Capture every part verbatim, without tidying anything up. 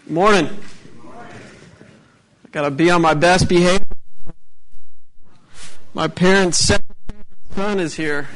Morning. I gotta be on my best behavior. My parents' second son is here.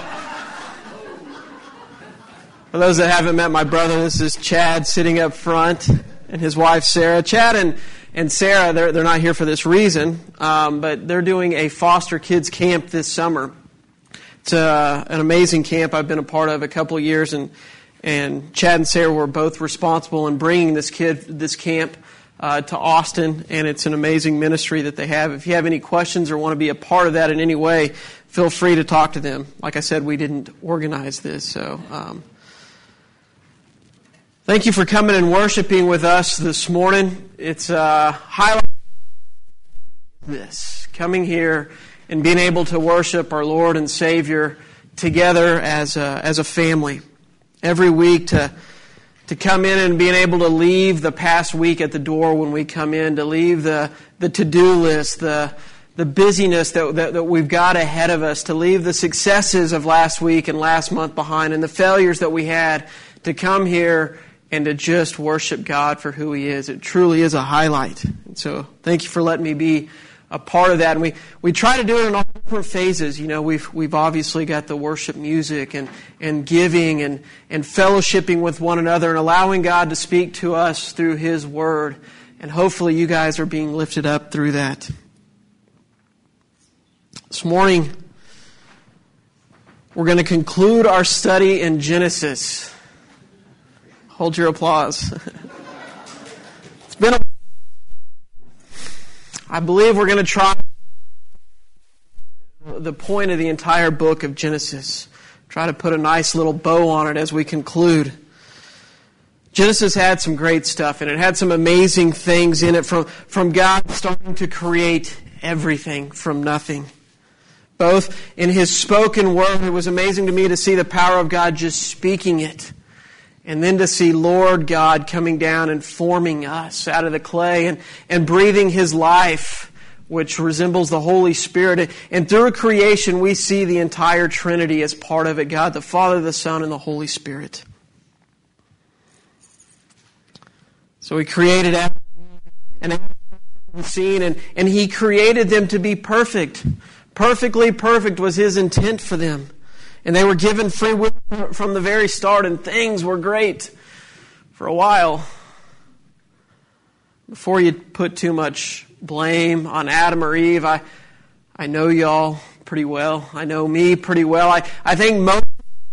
For those that haven't met my brother, this is Chad sitting up front, and his wife Sarah. Chad and and Sarah, they're they're not here for this reason, um, but they're doing a foster kids camp this summer. It's uh, an amazing camp I've been a part of a couple of years, and. And Chad and Sarah were both responsible in bringing this kid, this camp, uh, to Austin, and it's an amazing ministry that they have. If you have any questions or want to be a part of that in any way, feel free to talk to them. Like I said, we didn't organize this, so um, thank you for coming and worshiping with us this morning. It's uh, highlight this coming here and being able to worship our Lord and Savior together as a, as a family. Every week to to come in and being able to leave the past week at the door when we come in, to leave the, the to-do list, the the busyness that, that, that we've got ahead of us, to leave the successes of last week and last month behind and the failures that we had, to come here and to just worship God for who He is. It truly is a highlight. And so thank you for letting me be a part of that. And we, we try to do it in all different phases. You know, we've we've obviously got the worship music and, and giving and, and fellowshipping with one another and allowing God to speak to us through His Word. And hopefully you guys are being lifted up through that. This morning, we're going to conclude our study in Genesis. Hold your applause. It's been a I believe we're going to try the point of the entire book of Genesis. Try to put a nice little bow on it as we conclude. Genesis had some great stuff in it. It had some amazing things in it, from, from God starting to create everything from nothing. Both in His spoken word, it was amazing to me to see the power of God just speaking it. And then to see Lord God coming down and forming us out of the clay and, and breathing His life, which resembles the Holy Spirit. And through creation, we see the entire Trinity as part of it. God, the Father, the Son, and the Holy Spirit. So He created Adam and Adam scene, and, and He created them to be perfect. Perfectly perfect was His intent for them. And they were given free will from the very start, and things were great for a while. Before you put too much blame on Adam or Eve, I I know y'all pretty well. I know me pretty well. I, I think most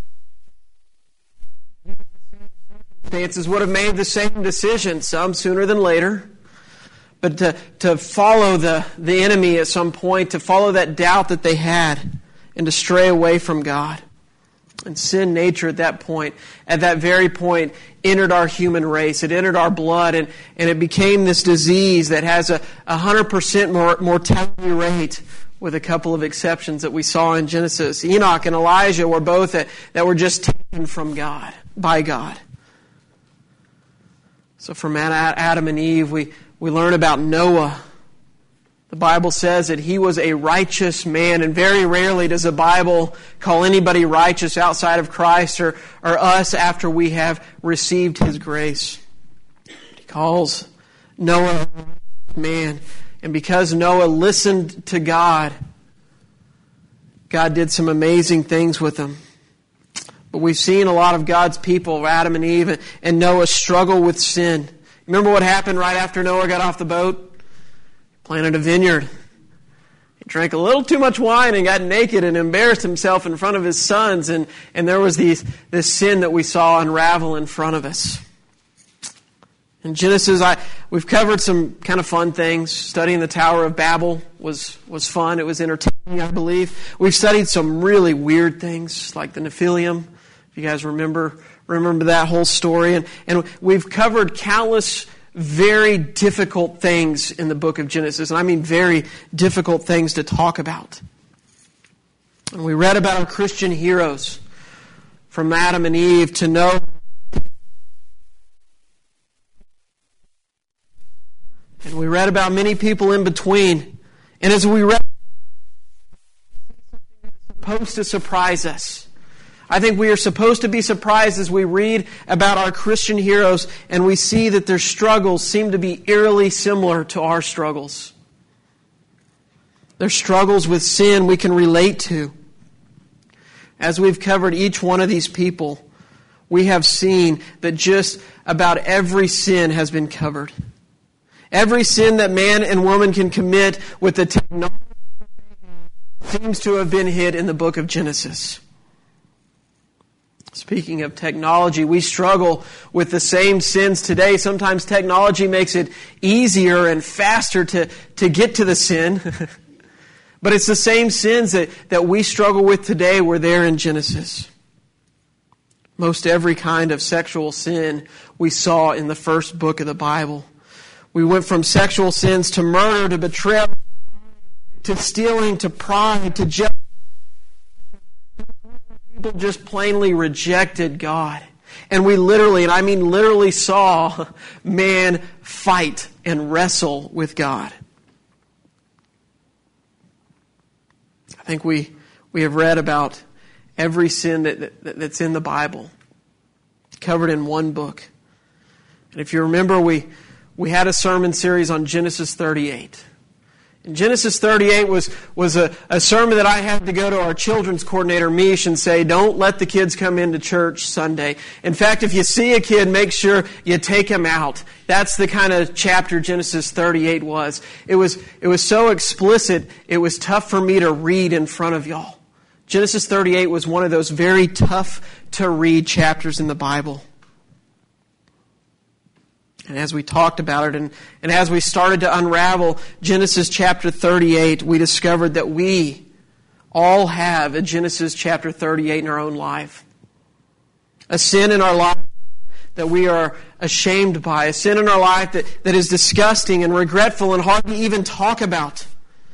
circumstances would have made the same decision, some sooner than later. But to, to follow the, the enemy at some point, to follow that doubt that they had, and to stray away from God. And sin nature at that point, at that very point, entered our human race. It entered our blood, and, and it became this disease that has a one hundred percent more mortality rate, with a couple of exceptions that we saw in Genesis. Enoch and Elijah were both that, that were just taken from God, by God. So from Adam and Eve, we, we learn about Noah. The Bible says that he was a righteous man, and very rarely does the Bible call anybody righteous outside of Christ or, or us after we have received His grace. He calls Noah a righteous man, and because Noah listened to God, God did some amazing things with him. But we've seen a lot of God's people, Adam and Eve, and Noah struggle with sin. Remember what happened right after Noah got off the boat? Planted a vineyard. He drank a little too much wine and got naked and embarrassed himself in front of his sons. And, and there was these, this sin that we saw unravel in front of us. In Genesis, I, we've covered some kind of fun things. Studying the Tower of Babel was, was fun. It was entertaining, I believe. We've studied some really weird things, like the Nephilim. If you guys remember, remember that whole story. And, and we've covered countless very difficult things in the book of Genesis. And I mean very difficult things to talk about. And we read about our Christian heroes, from Adam and Eve to Noah. And we read about many people in between. And as we read, it's supposed to surprise us. I think we are supposed to be surprised as we read about our Christian heroes and we see that their struggles seem to be eerily similar to our struggles. Their struggles with sin we can relate to. As we've covered each one of these people, we have seen that just about every sin has been covered. Every sin that man and woman can commit with the technology seems to have been hid in the book of Genesis. Speaking of technology, we struggle with the same sins today. Sometimes technology makes it easier and faster to, to get to the sin. But it's the same sins that, that we struggle with today were there in Genesis. Most every kind of sexual sin we saw in the first book of the Bible. We went from sexual sins to murder, to betrayal, to stealing, to pride, to jealousy. People just plainly rejected God. And we literally, and I mean literally, saw man fight and wrestle with God. I think we, we have read about every sin that, that that's in the Bible, covered in one book. And if you remember, we, we had a sermon series on Genesis thirty-eight. And Genesis thirty-eight was, was a, a sermon that I had to go to our children's coordinator, Mish, and say, don't let the kids come into church Sunday. In fact, if you see a kid, make sure you take him out. That's the kind of chapter Genesis thirty-eight was. It was, it was so explicit, it was tough for me to read in front of y'all. Genesis thirty-eight was one of those very tough to read chapters in the Bible. And as we talked about it, and, and as we started to unravel Genesis chapter thirty-eight, we discovered that we all have a Genesis chapter thirty-eight in our own life. A sin in our life that we are ashamed by. A sin in our life that, that is disgusting and regretful and hard to even talk about.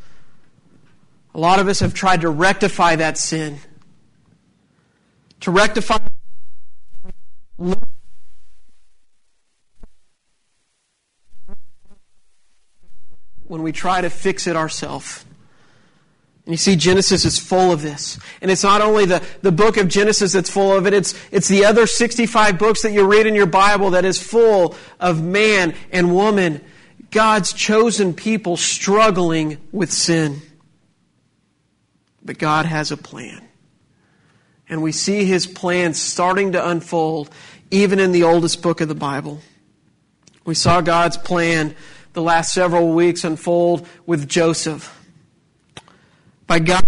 A lot of us have tried to rectify that sin. To rectify when we try to fix it ourselves. And you see, Genesis is full of this. And it's not only the, the book of Genesis that's full of it, it's, it's the other sixty-five books that you read in your Bible that is full of man and woman, God's chosen people struggling with sin. But God has a plan. And we see His plan starting to unfold even in the oldest book of the Bible. We saw God's plan the last several weeks unfold with Joseph. By God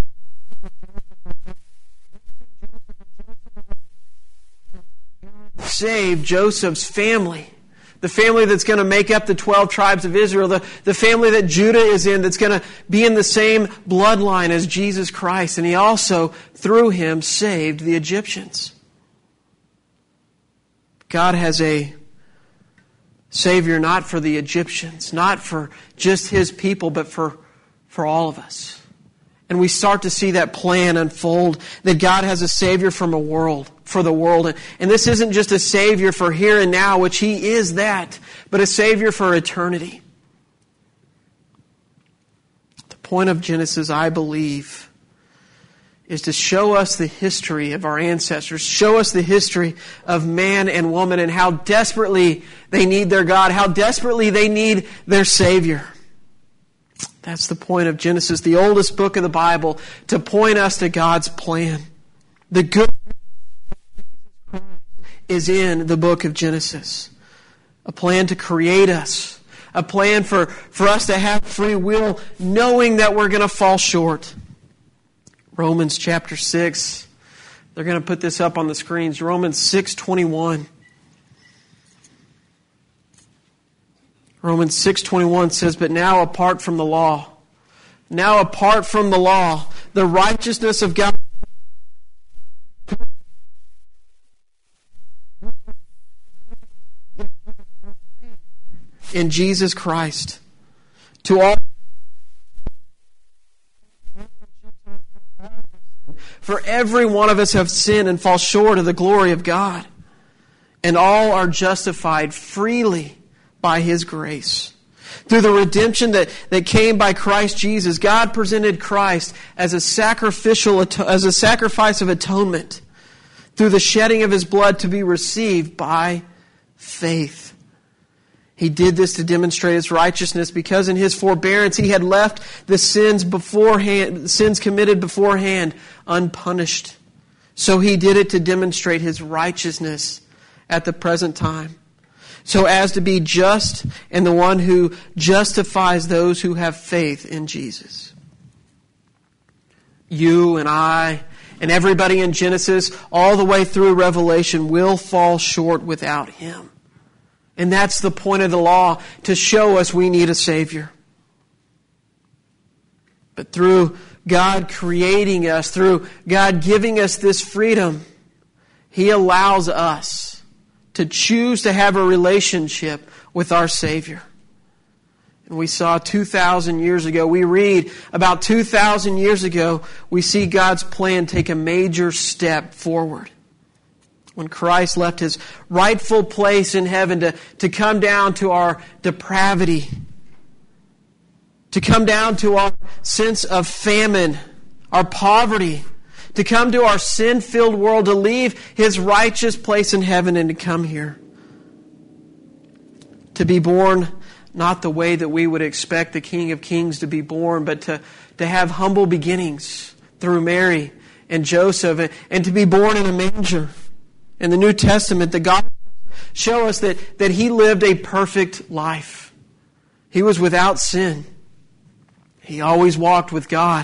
save Joseph's family. The family that's going to make up the twelve tribes of Israel. The, the family that Judah is in that's going to be in the same bloodline as Jesus Christ. And He also, through Him, saved the Egyptians. God has a Savior not for the Egyptians, not for just His people, but for, for all of us. And we start to see that plan unfold, that God has a Savior from a world, for the world. And, and this isn't just a Savior for here and now, which He is that, but a Savior for eternity. The point of Genesis, I believe, is to show us the history of our ancestors, show us the history of man and woman and how desperately they need their God, how desperately they need their Savior. That's the point of Genesis, the oldest book of the Bible, to point us to God's plan. The good is in the book of Genesis. A plan to create us. A plan for, for us to have free will, knowing that we're going to fall short. Romans chapter six. They're going to put this up on the screens. Romans six twenty-one. Romans six twenty-one says, but now apart from the law, now apart from the law, the righteousness of God in Jesus Christ to all. For every one of us have sinned and fall short of the glory of God. And all are justified freely by His grace. Through the redemption that, that came by Christ Jesus, God presented Christ as a sacrificial, as a sacrifice of atonement through the shedding of His blood to be received by faith. He did this to demonstrate His righteousness because in His forbearance He had left the sins beforehand, sins committed beforehand unpunished. So He did it to demonstrate His righteousness at the present time, so as to be just and the one who justifies those who have faith in Jesus. You and I and everybody in Genesis all the way through Revelation will fall short without Him. And that's the point of the law, to show us we need a Savior. But through God creating us, through God giving us this freedom, He allows us to choose to have a relationship with our Savior. And we saw two thousand years ago, we read about two thousand years ago, we see God's plan take a major step forward. When Christ left His rightful place in heaven to, to come down to our depravity, to come down to our sense of famine, our poverty, to come to our sin-filled world, to leave His righteous place in heaven and to come here. To be born not the way that we would expect the King of Kings to be born, but to, to have humble beginnings through Mary and Joseph, and, and to be born in a manger. In the New Testament, the Gospels show us that, that He lived a perfect life. He was without sin. He always walked with God.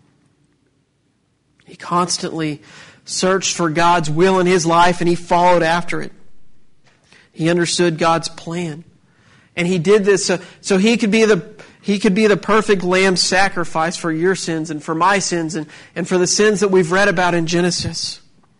He constantly searched for God's will in His life, and He followed after it. He understood God's plan. And He did this so, so He could be the He could be the perfect lamb sacrifice for your sins and for my sins and, and for the sins that we've read about in Genesis.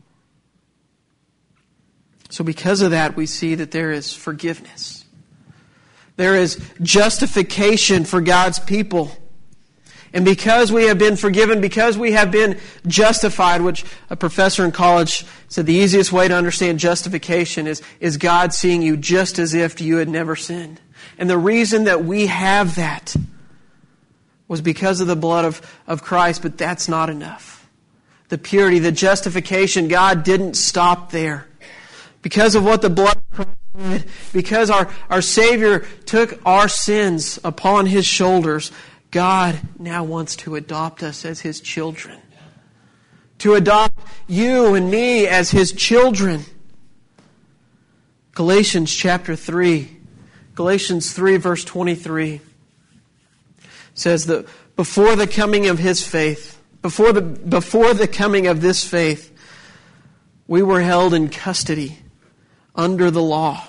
So because of that, we see that there is forgiveness. There is justification for God's people. And because we have been forgiven, because we have been justified, which a professor in college said the easiest way to understand justification is, is God seeing you just as if you had never sinned. And the reason that we have that was because of the blood of, of Christ, but that's not enough. The purity, the justification, God didn't stop there. Because of what the blood of Christ did, because our, our Savior took our sins upon His shoulders, God now wants to adopt us as His children. To adopt you and me as His children. Galatians chapter three. Galatians three verse twenty-three says that before the coming of His faith, before the, before the coming of this faith, we were held in custody under the law,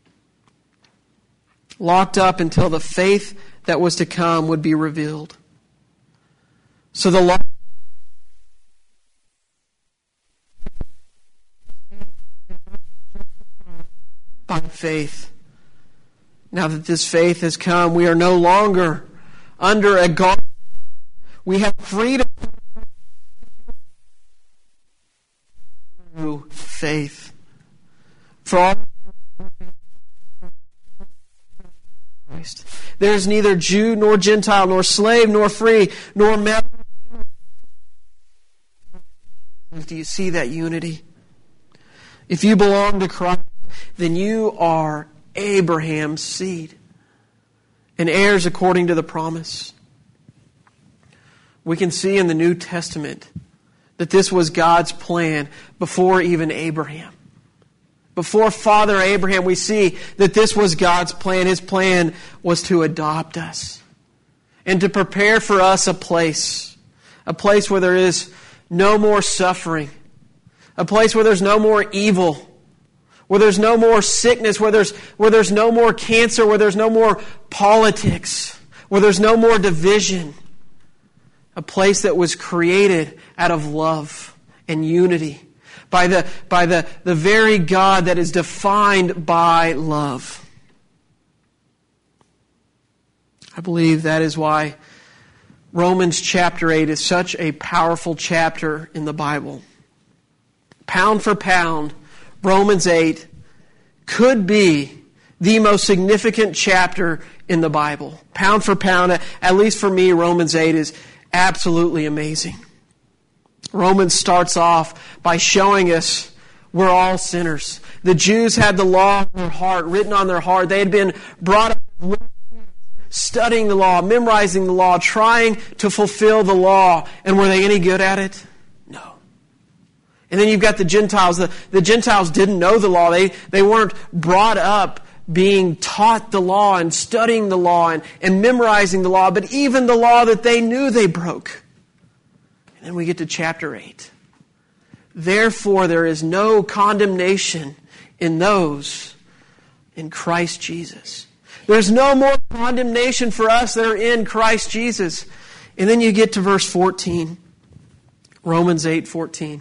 locked up until the faith that was to come would be revealed. So the law by faith. Now that this faith has come, we are no longer under a guard. We have freedom through faith. For all Christ. There is neither Jew nor Gentile, nor slave nor free, nor male. Do you see that unity? If you belong to Christ, then you are Abraham's seed and heirs according to the promise. We can see in the New Testament that this was God's plan before even Abraham. Before Father Abraham, we see that this was God's plan. His plan was to adopt us and to prepare for us a place, a place where there is no more suffering, a place where there's no more evil, where there's no more sickness, where there's, where there's no more cancer, where there's no more politics, where there's no more division. A place that was created out of love and unity. By the, by the, the very God that is defined by love. I believe that is why Romans chapter eight is such a powerful chapter in the Bible. Pound for pound, Romans eight could be the most significant chapter in the Bible. Pound for pound, at least for me, Romans eight is absolutely amazing. Romans starts off by showing us We're all sinners. The Jews had the law in their heart, written on their heart. They had been brought up studying the law, memorizing the law, trying to fulfill the law. And were they any good at it? No. And then you've got the Gentiles. The, the Gentiles didn't know the law. They, they weren't brought up being taught the law and studying the law and, and memorizing the law. But even the law that they knew, they broke. And then we get to chapter eight. Therefore, there is no condemnation in those in Christ Jesus. There's no more condemnation for us that are in Christ Jesus. And then you get to verse fourteen. Romans eight fourteen.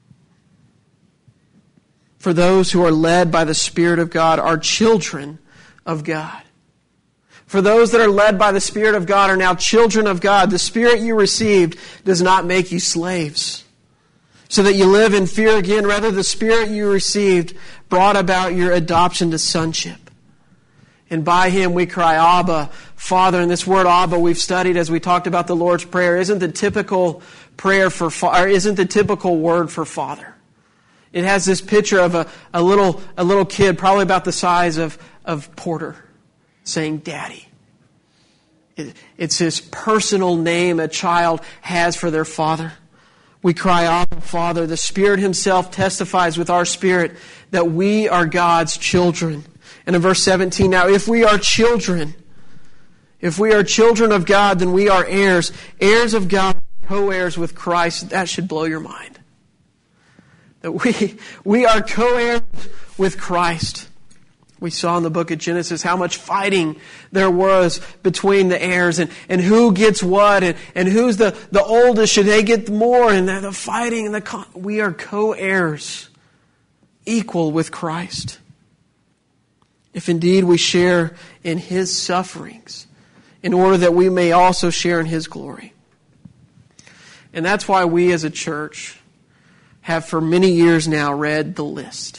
For those who are led by the Spirit of God are children of God. For those that are led by the Spirit of God are now children of God. The Spirit you received does not make you slaves, so that you live in fear again. Rather, the Spirit you received brought about your adoption to sonship. And by Him we cry, Abba, Father. And this word Abba we've studied as we talked about the Lord's Prayer isn't the typical prayer for, or isn't the typical word for Father. It has this picture of a, a little a little kid, probably about the size of, of Porter, saying Daddy. It, it's his personal name a child has for their father. We cry, Abba, Father. The Spirit Himself testifies with our spirit that we are God's children. And in verse seventeen, now if we are children, if we are children of God, then we are heirs, heirs of God, co-heirs with Christ. That should blow your mind. That we, we are co-heirs with Christ. We saw in the book of Genesis how much fighting there was between the heirs and, and who gets what and, and who's the, the oldest, should they get more, and the, the fighting and the con- we are co-heirs, equal with Christ. If indeed we share in His sufferings, in order that we may also share in His glory. And that's why we as a church have for many years now read the list.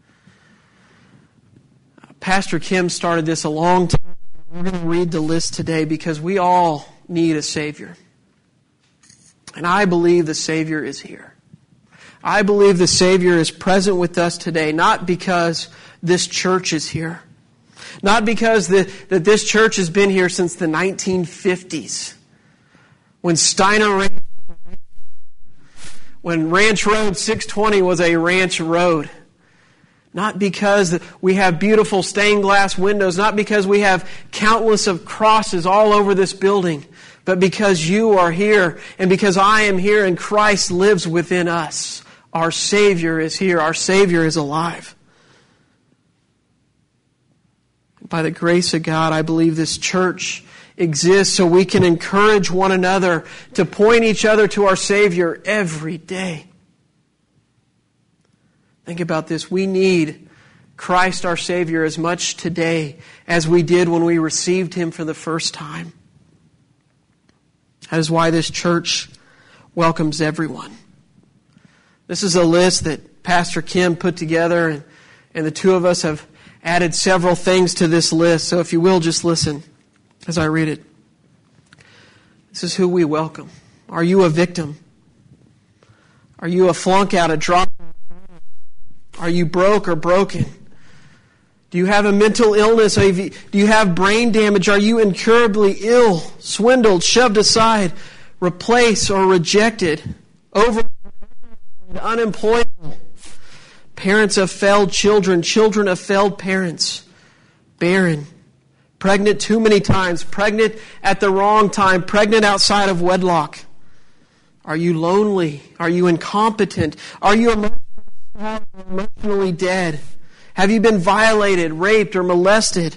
Pastor Kim started this a long time ago. We're going to read the list today because we all need a Savior. And I believe the Savior is here. I believe the Savior is present with us today, not because this church is here. Not because the, that this church has been here since the nineteen fifties. When Steiner Ranch, when Ranch Road six twenty was a ranch road. Not because we have beautiful stained glass windows, not because we have countless of crosses all over this building, but because you are here and because I am here and Christ lives within us. Our Savior is here. Our Savior is alive. By the grace of God, I believe this church exists so we can encourage one another to point each other to our Savior every day. Think about this. We need Christ our Savior as much today as we did when we received Him for the first time. That is why this church welcomes everyone. This is a list that Pastor Kim put together, and, and the two of us have added several things to this list. So if you will, just listen as I read it. This is who we welcome. Are you a victim? Are you a flunk out, a drop? Are you broke or broken? Do you have a mental illness? Do you have brain damage? Are you incurably ill, swindled, shoved aside, replaced, or rejected? Over unemployable? Parents of failed children, children of failed parents, barren, pregnant too many times, pregnant at the wrong time, pregnant outside of wedlock. Are you lonely? Are you incompetent? Are you emotionally dead? Have you been violated, raped, or molested?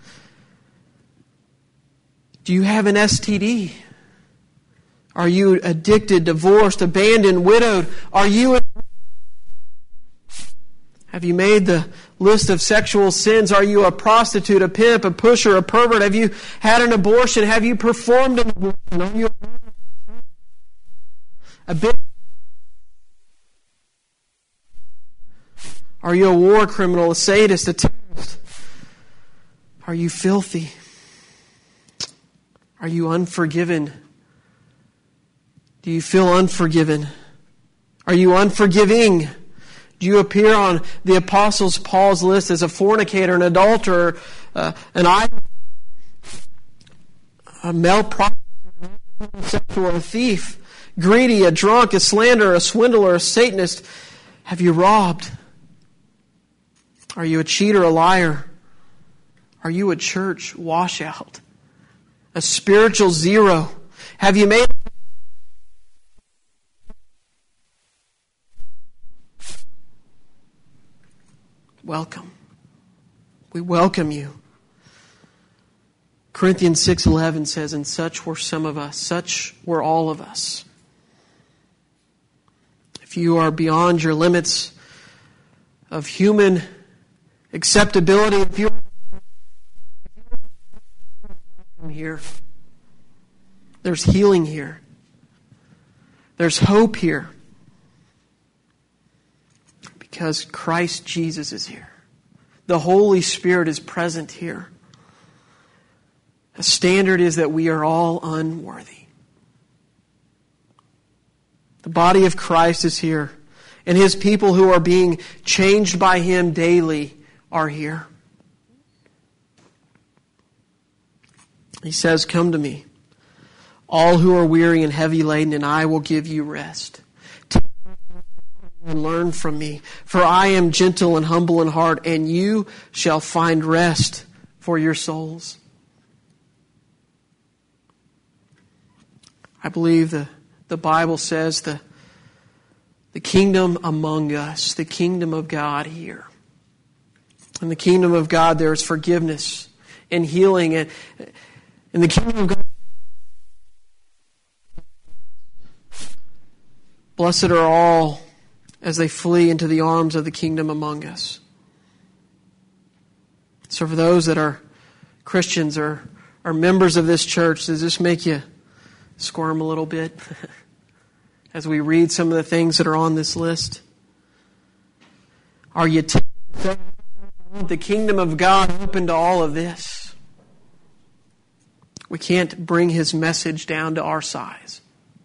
Do you have an S T D? Are you addicted, divorced, abandoned, widowed? Are you... Have you made the list of sexual sins? Are you a prostitute, a pimp, a pusher, a pervert? Have you had an abortion? Have you performed an abortion? Are you a bit? Are you a war criminal, a sadist, a terrorist? Are you filthy? Are you unforgiven? Do you feel unforgiven? Are you unforgiving? Do you appear on the Apostle Paul's list as a fornicator, an adulterer, uh, an idol, a male prostitute, a thief, greedy, a drunk, a slanderer, a swindler, a Satanist? Have you robbed? Are you a cheater, a liar? Are you a church washout? A spiritual zero? Have you made welcome? We welcome you. Corinthians six eleven says, and such were some of us, such were all of us. If you are beyond your limits of human acceptability, if you're here, there's healing here. There's hope here. Because Christ Jesus is here. The Holy Spirit is present here. The standard is that we are all unworthy. The body of Christ is here. And His people who are being changed by Him daily are here. He says, come to me, all who are weary and heavy laden, and I will give you rest. Take and learn from me, for I am gentle and humble in heart, and you shall find rest for your souls. I believe the, the Bible says the, the kingdom among us, the kingdom of God here. In the kingdom of God there is forgiveness and healing. And in the kingdom of God, blessed are all as they flee into the arms of the kingdom among us. So for those that are Christians or are members of this church, does this make you squirm a little bit as we read some of the things that are on this list? Are you t- the kingdom of God open to all of this? We can't bring His message down to our size.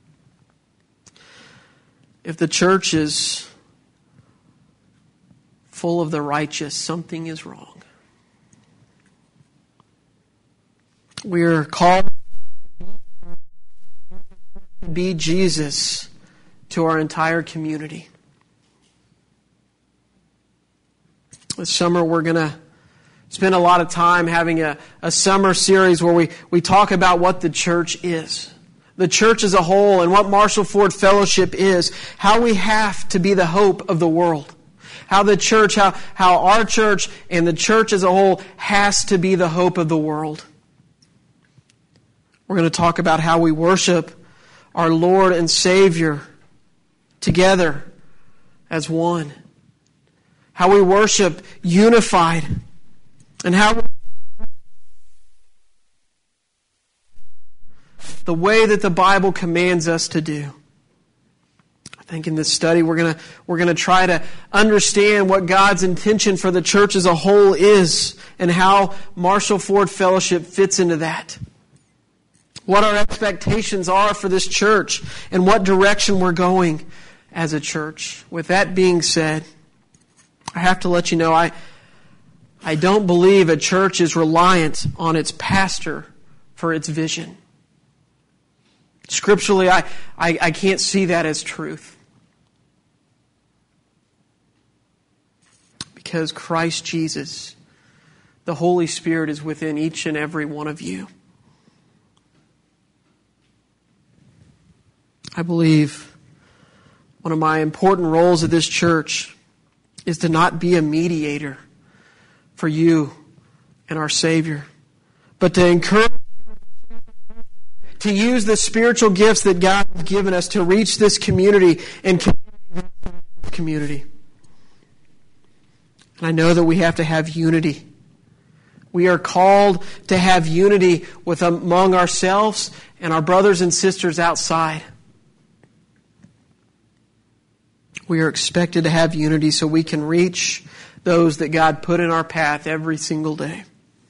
If the church is full of the righteous, something is wrong. We are called to be Jesus to our entire community. This summer we're going to spend a lot of time having a, a summer series where we, we talk about what the church is. The church as a whole and what Marshall Ford Fellowship is. How we have to be the hope of the world. How the church, how, how our church and the church as a whole has to be the hope of the world. We're going to talk about how we worship our Lord and Savior together as one. How we worship unified. And how we, the way that the Bible commands us to do. I think in this study we're going to we're going to try to understand what God's intention for the church as a whole is and how Marshall Ford Fellowship fits into that. What our expectations are for this church and what direction we're going as a church. With that being said, I have to let you know I I don't believe a church is reliant on its pastor for its vision. Scripturally, I, I, I can't see that as truth. Because Christ Jesus, the Holy Spirit, is within each and every one of you. I believe one of my important roles at this church is to not be a mediator for you and our Savior, but to encourage, to use the spiritual gifts that God has given us to reach this community and community. And I know that we have to have unity. We are called to have unity with among ourselves and our brothers and sisters outside. We are expected to have unity so we can reach those that God put in our path every single day.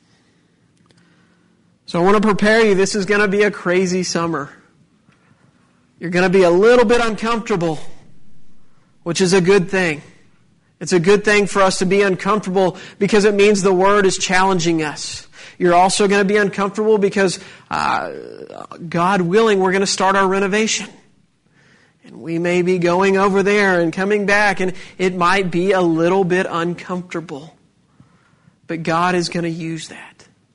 So I want to prepare you. This is going to be a crazy summer. You're going to be a little bit uncomfortable, which is a good thing. It's a good thing for us to be uncomfortable because it means the Word is challenging us. You're also going to be uncomfortable because, uh, God willing, we're going to start our renovation. And we may be going over there and coming back, and it might be a little bit uncomfortable. But God is going to use that.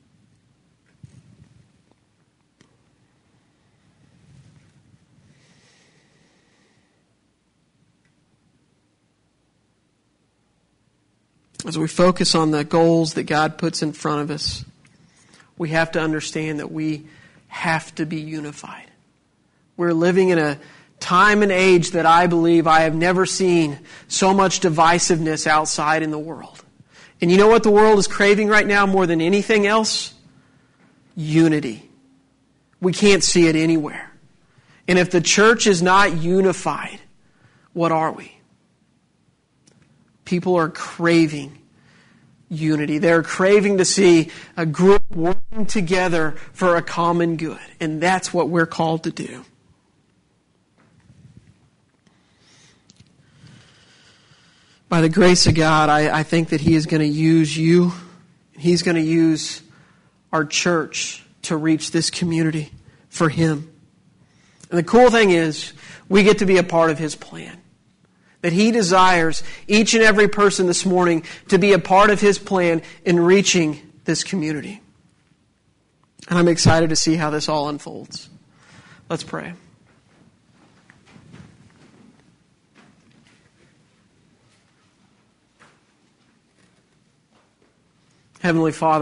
As we focus on the goals that God puts in front of us, we have to understand that we have to be unified. We're living in a time and age that I believe I have never seen so much divisiveness outside in the world. And you know what the world is craving right now more than anything else? Unity. We can't see it anywhere. And if the church is not unified, what are we? People are craving unity. They're craving to see a group working together for a common good. And that's what we're called to do. By the grace of God, I, I think that He is going to use you. He's going to use our church to reach this community for Him. And the cool thing is, we get to be a part of His plan. That He desires each and every person this morning to be a part of His plan in reaching this community. And I'm excited to see how this all unfolds. Let's pray. Heavenly Father,